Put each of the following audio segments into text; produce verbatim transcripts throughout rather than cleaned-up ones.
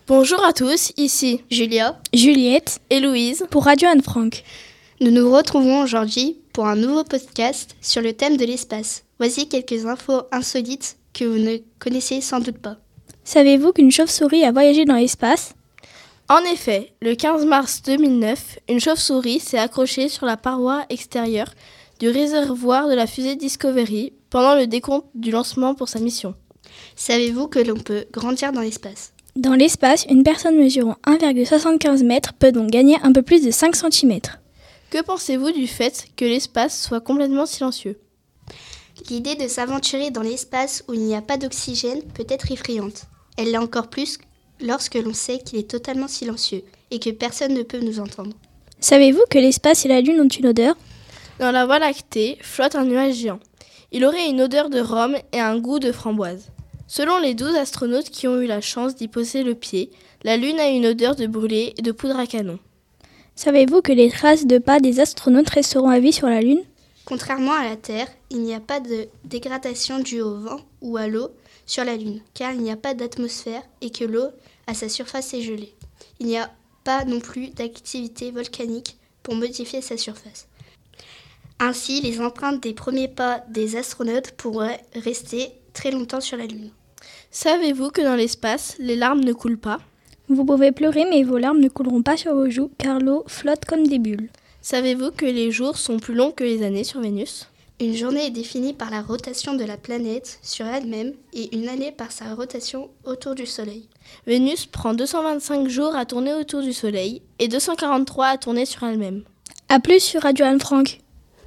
Bonjour à tous, ici Julia, Juliette et Louise pour Radio Anne-Franck. Nous nous retrouvons aujourd'hui pour un nouveau podcast sur le thème de l'espace. Voici quelques infos insolites que vous ne connaissiez sans doute pas. Savez-vous qu'une chauve-souris a voyagé dans l'espace ? En effet, le quinze mars deux mille neuf, une chauve-souris s'est accrochée sur la paroi extérieure du réservoir de la fusée Discovery pendant le décompte du lancement pour sa mission. Savez-vous que l'on peut grandir dans l'espace ? Dans l'espace, une personne mesurant un virgule soixante-quinze mètres peut donc gagner un peu plus de cinq centimètres. Que pensez-vous du fait que l'espace soit complètement silencieux ? L'idée de s'aventurer dans l'espace où il n'y a pas d'oxygène peut être effrayante. Elle l'est encore plus lorsque l'on sait qu'il est totalement silencieux et que personne ne peut nous entendre. Savez-vous que l'espace et la Lune ont une odeur ? Dans la Voie lactée flotte un nuage géant. Il aurait une odeur de rhum et un goût de framboise. Selon les douze astronautes qui ont eu la chance d'y poser le pied, la Lune a une odeur de brûlé et de poudre à canon. Savez-vous que les traces de pas des astronautes resteront à vie sur la Lune ? Contrairement à la Terre, il n'y a pas de dégradation due au vent ou à l'eau sur la Lune, car il n'y a pas d'atmosphère et que l'eau à sa surface est gelée. Il n'y a pas non plus d'activité volcanique pour modifier sa surface. Ainsi, les empreintes des premiers pas des astronautes pourraient rester très longtemps sur la Lune. Savez-vous que dans l'espace, les larmes ne coulent pas ? Vous pouvez pleurer, mais vos larmes ne couleront pas sur vos joues, car l'eau flotte comme des bulles. Savez-vous que les jours sont plus longs que les années sur Vénus ? Une journée est définie par la rotation de la planète sur elle-même et une année par sa rotation autour du Soleil. Vénus prend deux cent vingt-cinq jours à tourner autour du Soleil et deux cent quarante-trois à tourner sur elle-même. A plus sur Radio Anne-Franck.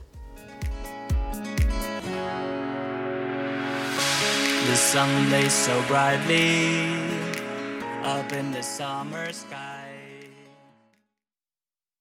The sun lays so brightly up in the summer sky.